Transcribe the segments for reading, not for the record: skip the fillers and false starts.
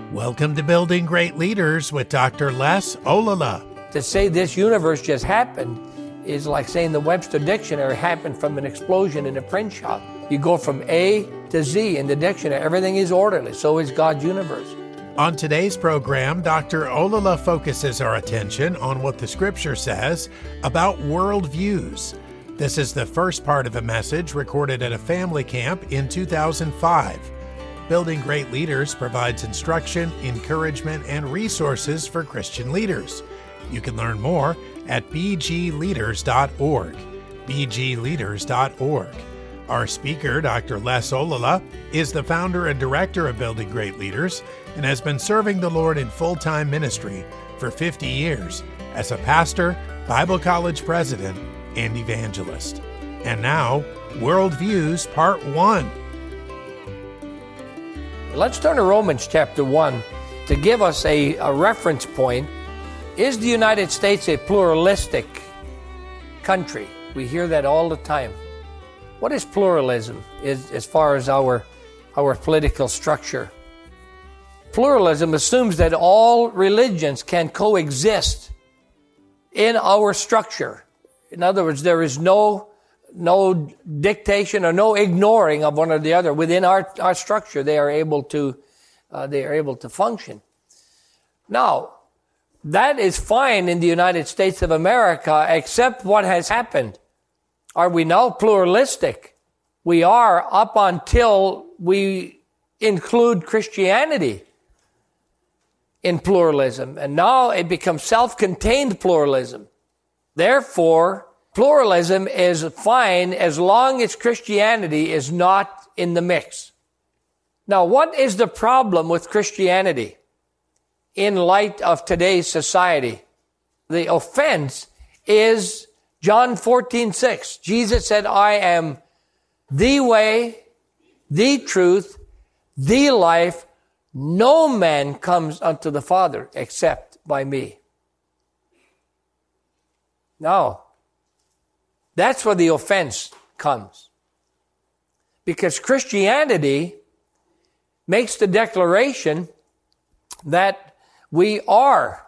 Welcome to Building Great Leaders with Dr. Les Olala. To say this universe just happened is like saying the Webster Dictionary happened from an explosion in a print shop. You go from A to Z in the dictionary. Everything is orderly. So is God's universe. On today's program, Dr. Olala focuses our attention on what the Scripture says about worldviews. This is the first part of a message recorded at a family camp in 2005. Building Great Leaders provides instruction, encouragement, and resources for Christian leaders. You can learn more at bgleaders.org. bgleaders.org. Our speaker, Dr. Les Olala, is the founder and director of Building Great Leaders and has been serving the Lord in full-time ministry for 50 years as a pastor, Bible college president, and evangelist. And now, Worldviews Part 1. Let's turn to Romans chapter 1 to give us a reference point. Is the United States a pluralistic country? We hear that all the time. What is pluralism as far as our political structure? Pluralism assumes that all religions can coexist in our structure. In other words, there is no dictation or no ignoring of one or the other. Within our structure, they are able to function. Now, that is fine in the United States of America, except what has happened. Are we now pluralistic? We are up until we include Christianity in pluralism. And now it becomes self-contained pluralism. Therefore, pluralism is fine as long as Christianity is not in the mix. Now, what is the problem with Christianity in light of today's society? The offense is John 14:6. Jesus said, I am the way, the truth, the life. No man comes unto the Father except by me. Now, that's where the offense comes. Because Christianity makes the declaration that we are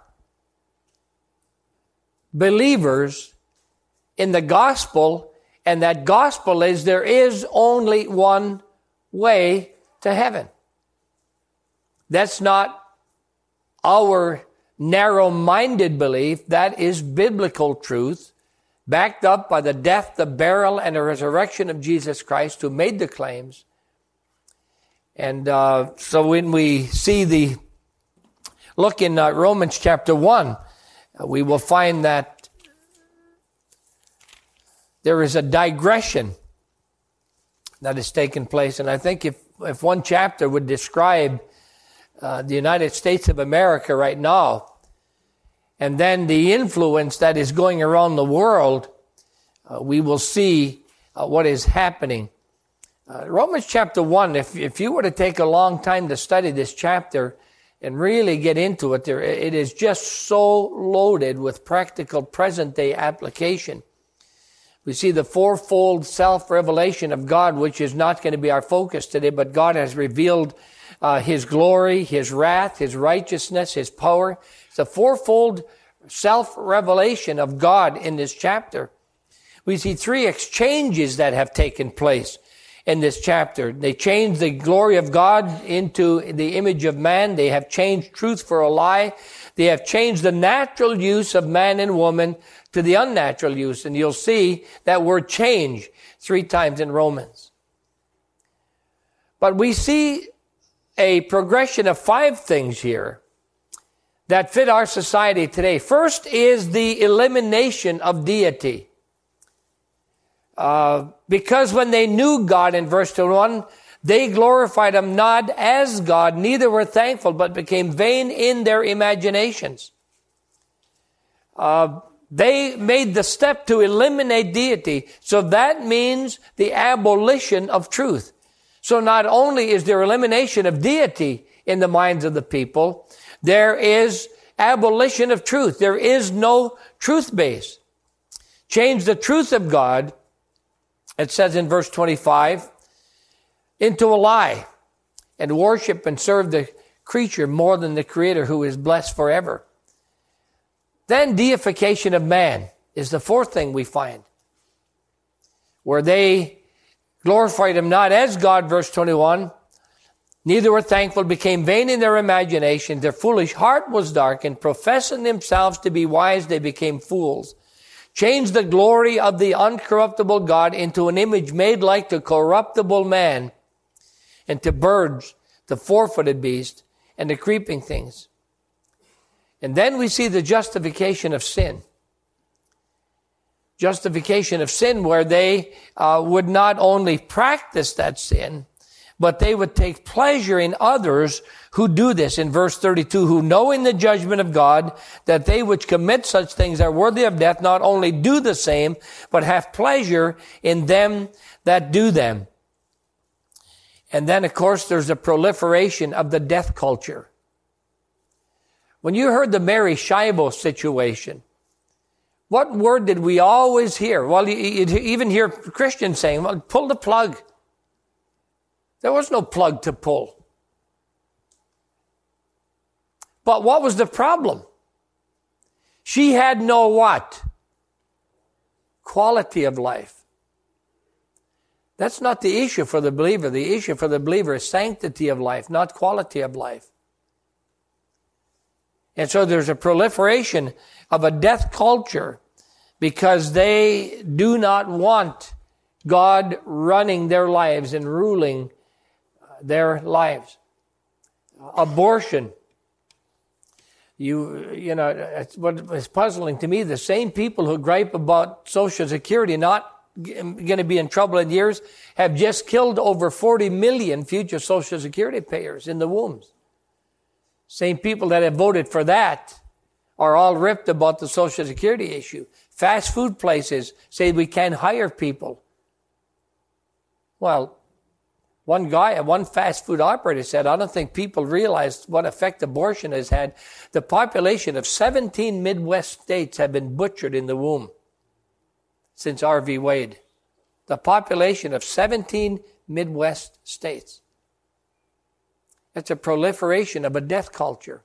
believers in the gospel, and that gospel is there is only one way to heaven. That's not our narrow-minded belief. That is biblical truth, backed up by the death, the burial, and the resurrection of Jesus Christ, who made the claims. And so when we look in Romans chapter 1, we will find that there is a digression that has taken place. And I think if one chapter would describe the United States of America right now, and then the influence that is going around the world, we will see what is happening. Romans chapter 1, if you were to take a long time to study this chapter and really get into it, it is just so loaded with practical present-day application. We see the fourfold self-revelation of God, which is not going to be our focus today, but God has revealed His glory, His wrath, His righteousness, His power. It's a fourfold self-revelation of God in this chapter. We see three exchanges that have taken place in this chapter. They changed the glory of God into the image of man. They have changed truth for a lie. They have changed the natural use of man and woman to the unnatural use. And you'll see that word change 3 times in Romans. But we see a progression of 5 things here that fit our society today. First is the elimination of deity. Because when they knew God in verse 21, they glorified Him not as God, neither were thankful, but became vain in their imaginations. They made the step to eliminate deity. So that means the abolition of truth. So not only is there elimination of deity in the minds of the people, there is abolition of truth. There is no truth base. Change the truth of God, it says in verse 25, into a lie, and worship and serve the creature more than the Creator who is blessed forever. Then deification of man is the fourth thing we find, where they glorified him not as God, verse 21, neither were thankful, became vain in their imagination. Their foolish heart was darkened. Professing themselves to be wise, they became fools. Changed the glory of the uncorruptible God into an image made like the corruptible man, and to birds, the four-footed beast, and the creeping things. And then we see the justification of sin. Justification of sin, where they would not only practice that sin, but they would take pleasure in others who do this. In verse 32, who knowing the judgment of God, that they which commit such things are worthy of death, not only do the same, but have pleasure in them that do them. And then, of course, there's a proliferation of the death culture. When you heard the Mary Scheibe situation, what word did we always hear? Well, you'd even hear Christians saying, well, pull the plug. There was no plug to pull. But what was the problem? She had no what? Quality of life. That's not the issue for the believer. The issue for the believer is sanctity of life, not quality of life. And so there's a proliferation of a death culture because they do not want God running their lives and ruling their lives. Abortion. You know, it's what is puzzling to me. The same people who gripe about Social Security not going to be in trouble in years have just killed over 40 million future Social Security payers in the wombs. Same people that have voted for that are all ripped about the Social Security issue. Fast food places say we can't hire people. Well, one fast food operator said, I don't think people realize what effect abortion has had. The population of 17 Midwest states have been butchered in the womb since R.V. Wade. The population of 17 Midwest states. It's a proliferation of a death culture.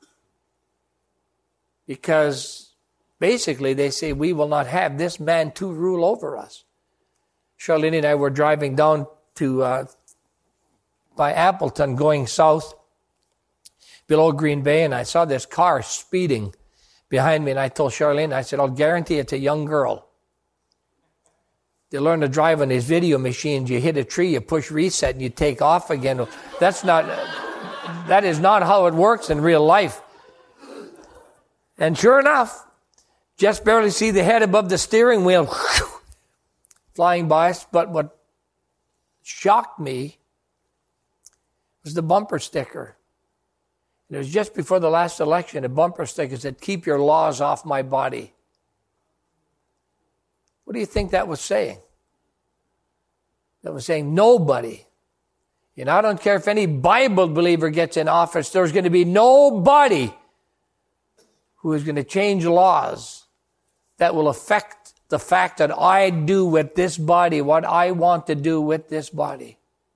Because basically they say we will not have this man to rule over us. Charlene and I were driving down to by Appleton going south below Green Bay, and I saw this car speeding behind me, and I told Charlene, I said, I'll guarantee it's a young girl. They learn to drive on these video machines. You hit a tree, you push reset, and you take off again. That is not how it works in real life. And sure enough, just barely see the head above the steering wheel flying by us. But what shocked me was the bumper sticker. And it was just before the last election, a bumper sticker said, keep your laws off my body. What do you think that was saying? That was saying nobody. And I don't care if any Bible believer gets in office, there's going to be nobody who is going to change laws that will affect the fact that I do with this body what I want to do with this body.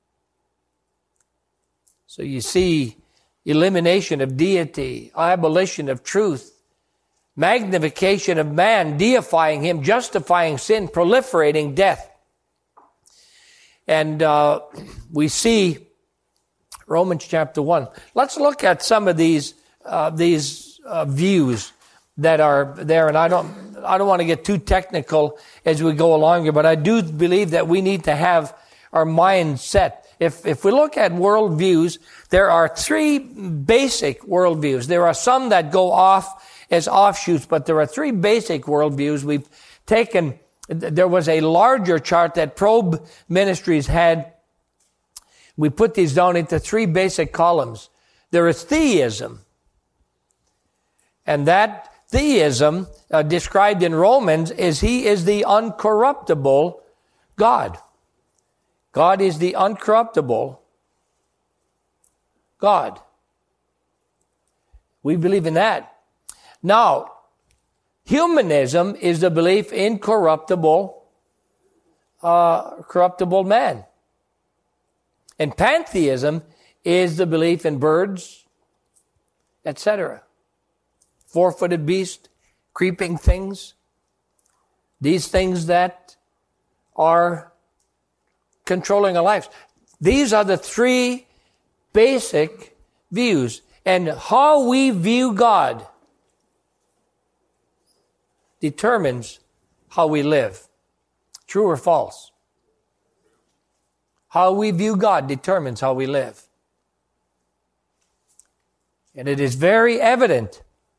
So you see elimination of deity, abolition of truth, magnification of man, deifying him, justifying sin, proliferating death. And we see Romans chapter 1. Let's look at some of these views that are there. And I don't want to get too technical as we go along here, but I do believe that we need to have our mind set. If we look at worldviews, there are three basic worldviews. There are some that go off as offshoots, but there are three basic worldviews. We've taken, there was a larger chart that Probe Ministries had. We put these down into three basic columns. There is theism. And that theism, described in Romans, is he is the uncorruptible God. God is the uncorruptible God. We believe in that. Now, humanism is the belief in corruptible man. And pantheism is the belief in birds, etc. Four-footed beast, creeping things, these things that are controlling our lives. These are the three basic views. And how we view God determines how we live. True or false? How we view God determines how we live. And it is very evident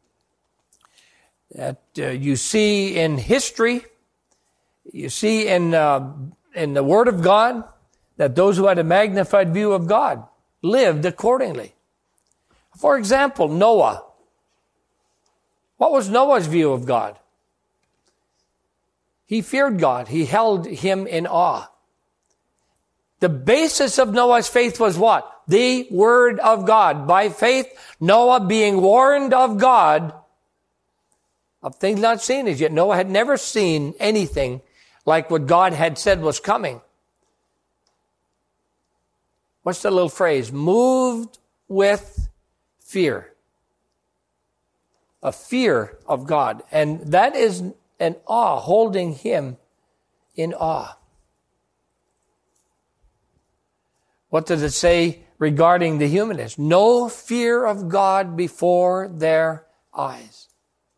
that you see in history, you see in the Word of God, that those who had a magnified view of God lived accordingly. For example, Noah. What was Noah's view of God? He feared God. He held him in awe. The basis of Noah's faith was what? The Word of God. By faith, Noah being warned of God of things not seen as yet. Noah had never seen anything like what God had said was coming. What's the little phrase? Moved with fear. A fear of God. And that is an awe, holding him in awe. What does it say regarding the humanists? No fear of God before their eyes.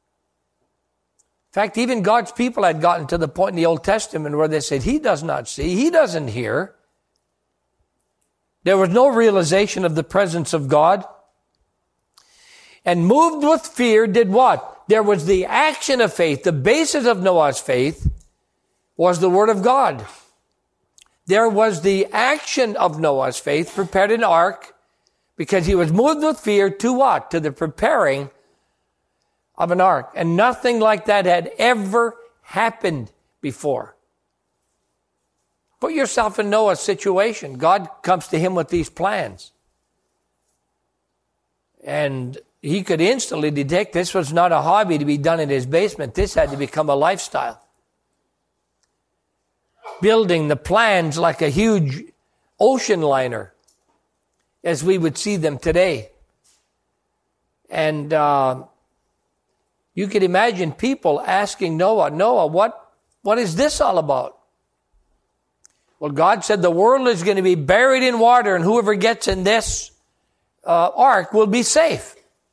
In fact, even God's people had gotten to the point in the Old Testament where they said, He does not see, He doesn't hear. There was no realization of the presence of God. And moved with fear did what? There was the action of faith. The basis of Noah's faith was the Word of God. There was the action of Noah's faith, prepared an ark, because he was moved with fear to what? To the preparing of an ark. And nothing like that had ever happened before. Put yourself in Noah's situation. God comes to him with these plans. And he could instantly detect this was not a hobby to be done in his basement. This had to become a lifestyle. Building the plans like a huge ocean liner as we would see them today. And you could imagine people asking Noah, what is this all about? Well, God said the world is going to be buried in water, and whoever gets in this ark will be safe.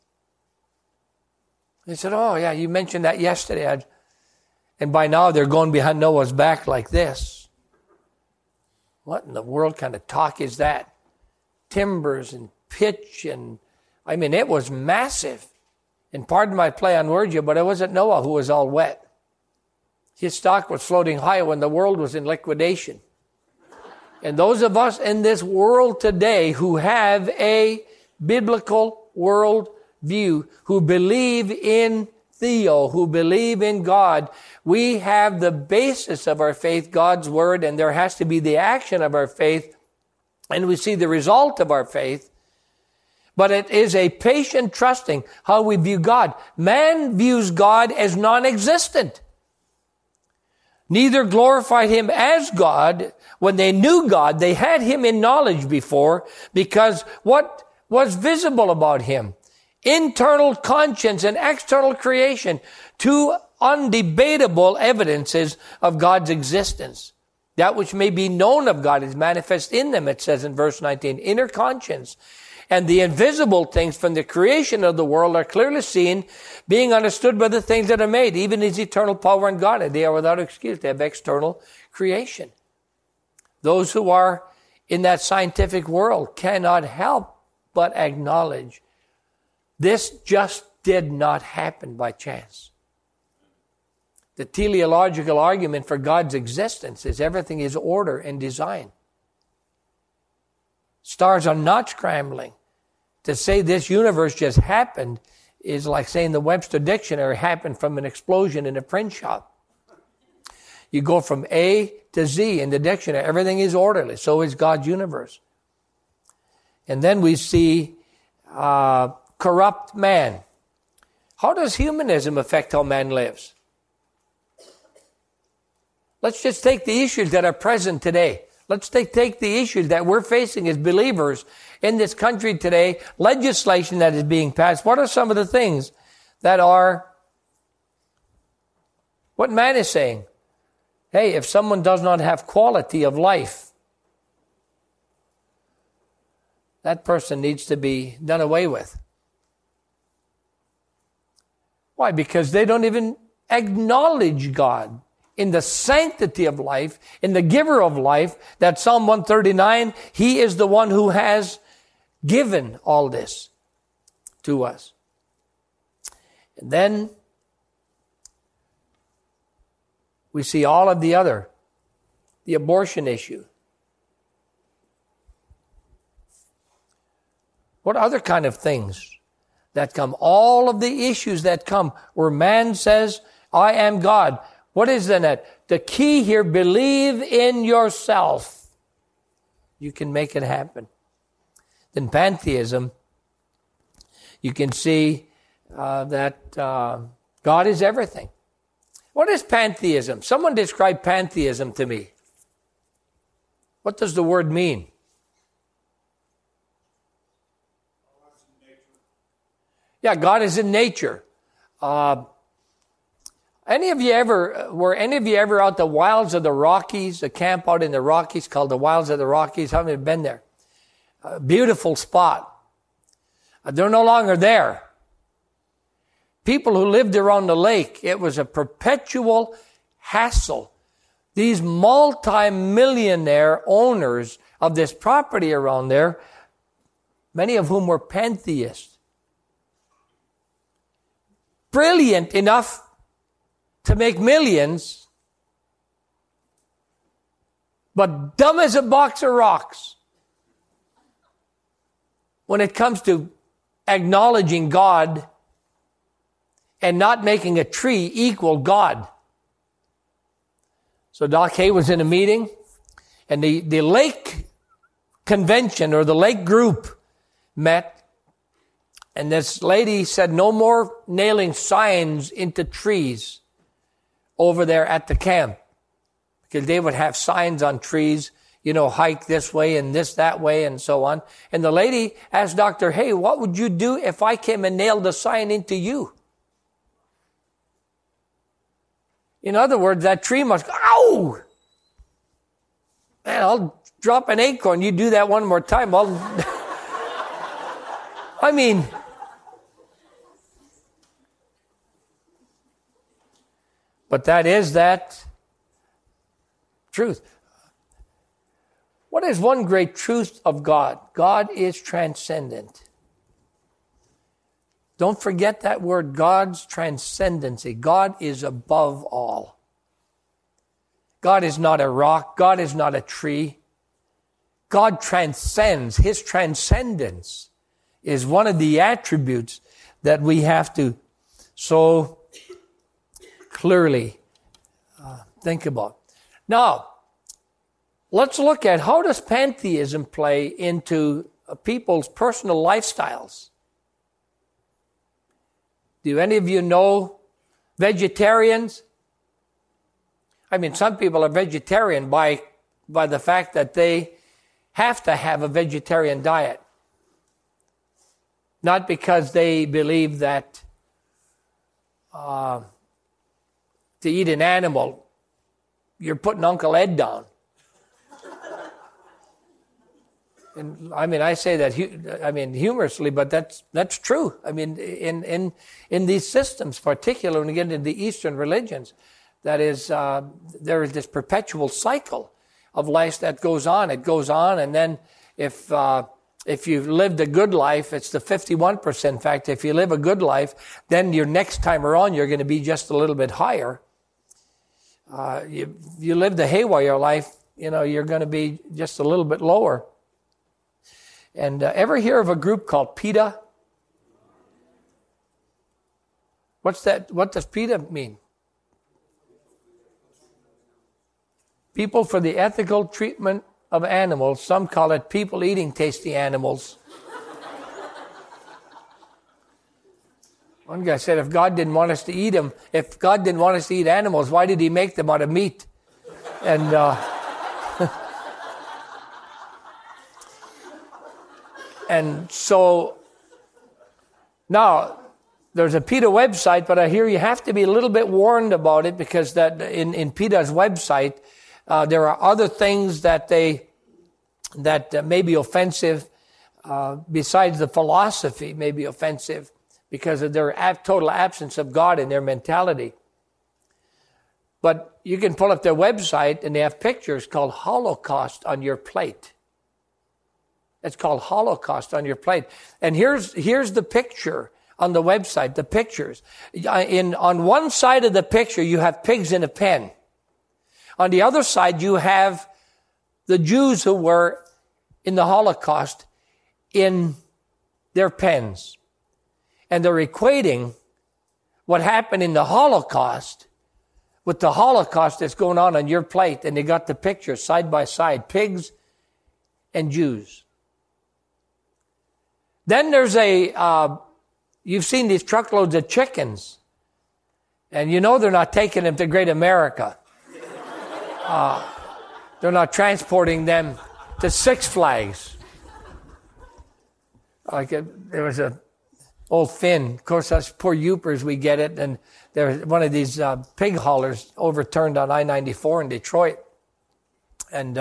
He said, oh yeah, you mentioned that yesterday. And by now they're going behind Noah's back like this. What in the world kind of talk is that? Timbers and pitch and, it was massive. And pardon my play on words here, but it wasn't Noah who was all wet. His stock was floating high when the world was in liquidation. And those of us in this world today who have a biblical world view, who believe in Theo, who believe in God, we have the basis of our faith, God's Word, and there has to be the action of our faith, and we see the result of our faith. But it is a patient trusting how we view God. Man views God as non-existent. Neither glorified Him as God. When they knew God, they had Him in knowledge before, because what was visible about Him? Internal conscience and external creation, two undebatable evidences of God's existence. That which may be known of God is manifest in them, it says in verse 19. Inner conscience and the invisible things from the creation of the world are clearly seen, being understood by the things that are made, even His eternal power and God. They are without excuse. They have external creation. Those who are in that scientific world cannot help but acknowledge this just did not happen by chance. The teleological argument for God's existence is everything is order and design. Stars are not scrambling. To say this universe just happened is like saying the Webster Dictionary happened from an explosion in a print shop. You go from A to Z in the dictionary. Everything is orderly. So is God's universe. And then we see corrupt man. How does humanism affect how man lives? Let's just take the issues that are present today. Let's take the issues that we're facing as believers in this country today, legislation that is being passed. What are some of the things that are what man is saying? Hey, if someone does not have quality of life, that person needs to be done away with. Why? Because they don't even acknowledge God in the sanctity of life, in the giver of life, that Psalm 139, He is the one who has given all this to us. And then we see all of the abortion issue. What other kind of things that come? All of the issues that come where man says, I am God. What is in it? The key here, believe in yourself. You can make it happen. Then pantheism, you can see that God is everything. What is pantheism? Someone describe pantheism to me. What does the word mean? Yeah, God is in nature. Were any of you ever out the wilds of the Rockies, a camp out in the Rockies called the Wilds of the Rockies? How many have been there? A beautiful spot. They're no longer there. People who lived around the lake, it was a perpetual hassle. These multi-millionaire owners of this property around there, many of whom were pantheists. Brilliant enough to make millions, but dumb as a box of rocks when it comes to acknowledging God and not making a tree equal God. So Doc Hay was in a meeting, and the lake convention or the lake group met, and this lady said no more nailing signs into trees over there at the camp, because they would have signs on trees, hike this way and this that way and so on. And the lady asked Dr. Hay, what would you do if I came and nailed a sign into you? In other words, that tree must go, ow! Man, I'll drop an acorn. You do that one more time, but that is that truth. What is one great truth of God? God is transcendent. Don't forget that word, God's transcendency. God is above all. God is not a rock. God is not a tree. God transcends. His transcendence is one of the attributes that we have to so clearly think about. Now, let's look at how does pantheism play into people's personal lifestyles. Do any of you know vegetarians? Some people are vegetarian by the fact that they have to have a vegetarian diet. Not because they believe that to eat an animal, you're putting Uncle Ed down. And I say that humorously, but that's true. In these systems, particularly when you get into the Eastern religions, that is there is this perpetual cycle of life that goes on. It goes on, and then if you've lived a good life, it's the 51% fact. If you live a good life, then your next time around you're going to be just a little bit higher. You live the haywire life, you're going to be just a little bit lower. And ever hear of a group called PETA? What's that? What does PETA mean? People for the Ethical Treatment of Animals. Some call it people eating tasty animals. One guy said, if God didn't want us to eat them, if God didn't want us to eat animals, why did He make them out of meat? And And so now there's a PETA website, but I hear you have to be a little bit warned about it, because that in PETA's website, there are other things that may be offensive, besides the philosophy may be offensive because of their total absence of God in their mentality. But you can pull up their website and they have pictures called Holocaust on your plate. It's called Holocaust on your plate. And here's the picture on the website, the pictures. On one side of the picture, you have pigs in a pen. On the other side, you have the Jews who were in the Holocaust in their pens. And they're equating what happened in the Holocaust with the Holocaust that's going on your plate. And they got the pictures side by side, pigs and Jews. Then there's you've seen these truckloads of chickens. And you know they're not taking them to Great America. They're not transporting them to Six Flags. There was a old Finn. Of course, us poor Yoopers, we get it. And there's one of these pig haulers overturned on I-94 in Detroit. And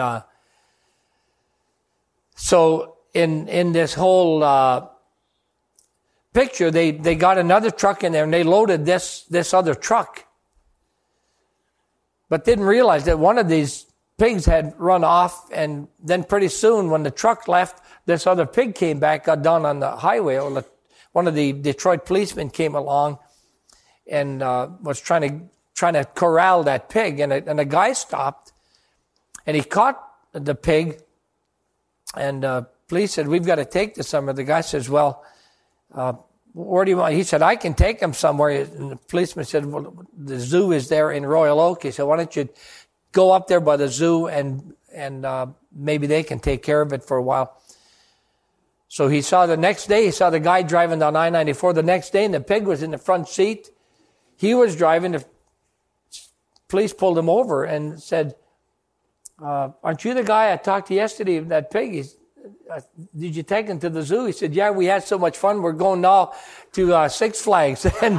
so in this whole picture, they got another truck in there and they loaded this other truck. But didn't realize that one of these pigs had run off, and then pretty soon when the truck left, this other pig came back, got down on the highway. One of the Detroit policemen came along and was trying to corral that pig, and a guy stopped, and he caught the pig, and police said, "We've got to take this somewhere." The guy says, "Well, where do you want?" He said, "I can take him somewhere." And the policeman said, "Well, the zoo is there in Royal Oak." He said, "Why don't you go up there by the zoo and maybe they can take care of it for a while." So he saw the next day, he saw the guy driving down I-94 the next day, and the pig was in the front seat. He was driving. The police pulled him over and said, "Aren't you the guy I talked to yesterday, that pig? Did you take him to the zoo?" He said, "Yeah, we had so much fun. We're going now to Six Flags." and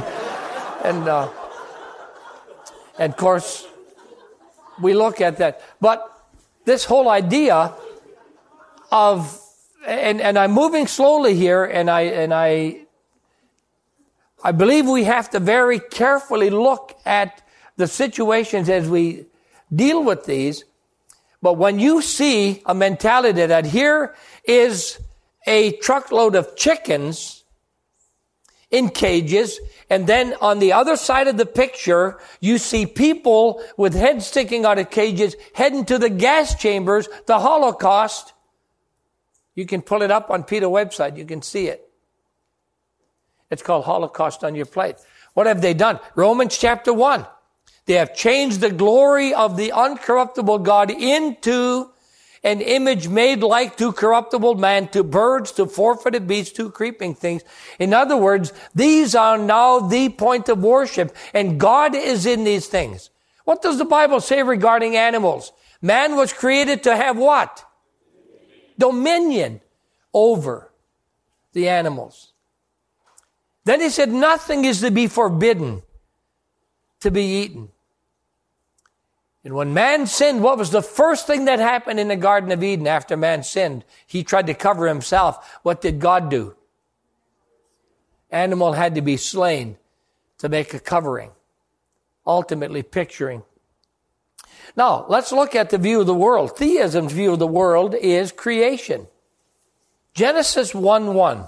of course, we look at that. But this whole idea of, and I'm moving slowly here, and I believe we have to very carefully look at the situations as we deal with these. But when you see a mentality that here is a truckload of chickens in cages, and then on the other side of the picture, you see people with heads sticking out of cages heading to the gas chambers, the Holocaust. You can pull it up on PETA website. You can see it. It's called Holocaust on your plate. What have they done? Romans chapter 1. They have changed the glory of the uncorruptible God into an image made like to corruptible man, to birds, to four-footed beasts, to creeping things. In other words, these are now the point of worship, and God is in these things. What does the Bible say regarding animals? Man was created to have what? Dominion over the animals. Then he said, nothing is to be forbidden to be eaten. And when man sinned, what was the first thing that happened in the Garden of Eden after man sinned? He tried to cover himself. What did God do? Animal had to be slain to make a covering, ultimately picturing. Now, let's look at the view of the world. Theism's view of the world is creation. Genesis 1:1.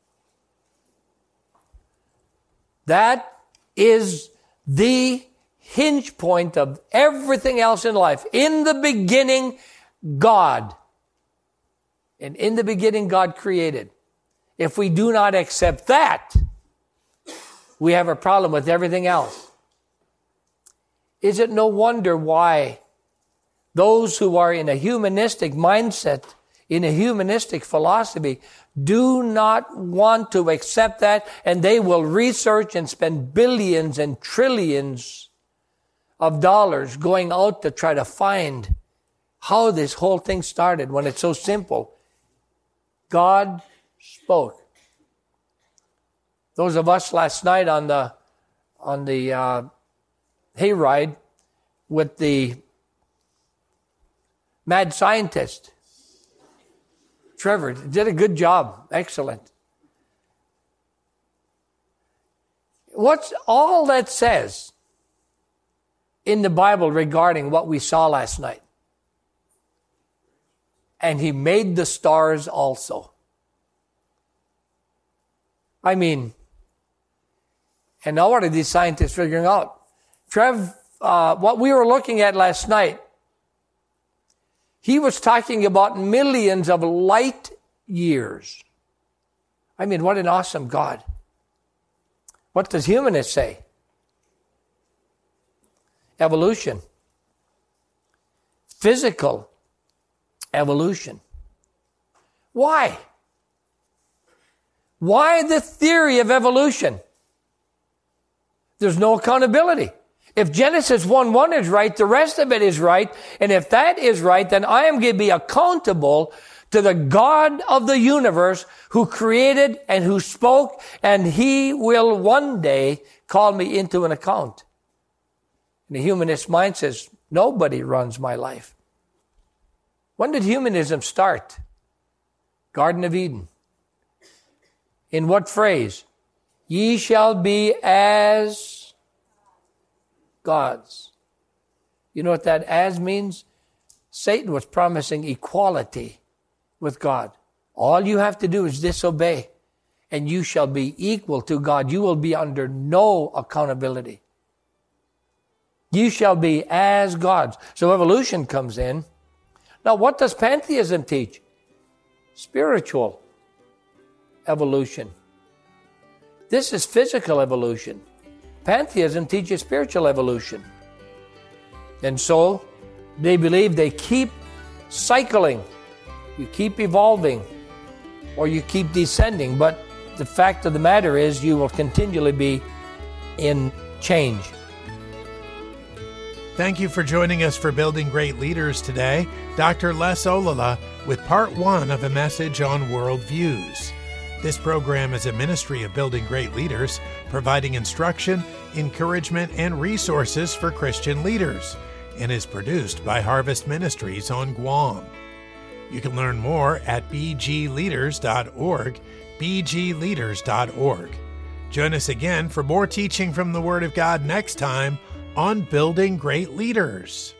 That is the hinge point of everything else in life. In the beginning, God. And in the beginning, God created. If we do not accept that, we have a problem with everything else. Is it no wonder why those who are in a humanistic mindset, in a humanistic philosophy, do not want to accept that, and they will research and spend billions and trillions of dollars going out to try to find how this whole thing started when it's so simple. God spoke. Those of us last night on the hayride with the mad scientist, Trevor, did a good job. Excellent. What's all that says in the Bible regarding what we saw last night? And he made the stars also. I mean, and now what are these scientists figuring out? Trev, what we were looking at last night, he was talking about millions of light years. I mean, what an awesome God. What does humanists say? Evolution. Physical evolution. Why? Why the theory of evolution? There's no accountability. If Genesis 1:1 is right, the rest of it is right. And if that is right, then I am going to be accountable to the God of the universe who created and who spoke, and he will one day call me into an account. And the humanist mind says, nobody runs my life. When did humanism start? Garden of Eden. In what phrase? Ye shall be as gods. You know what that as means? Satan was promising equality with God. All you have to do is disobey, and you shall be equal to God. You will be under no accountability. You shall be as gods. So evolution comes in. Now, what does pantheism teach? Spiritual evolution. This is physical evolution. Pantheism teaches spiritual evolution. And so, they believe they keep cycling. You keep evolving, or you keep descending. But the fact of the matter is, you will continually be in change. Thank you for joining us for Building Great Leaders today. Dr. Les Olala with part 1 of a message on worldviews. This program is a ministry of Building Great Leaders, providing instruction, encouragement, and resources for Christian leaders, and is produced by Harvest Ministries on Guam. You can learn more at bgleaders.org, bgleaders.org. Join us again for more teaching from the Word of God next time on Building Great Leaders.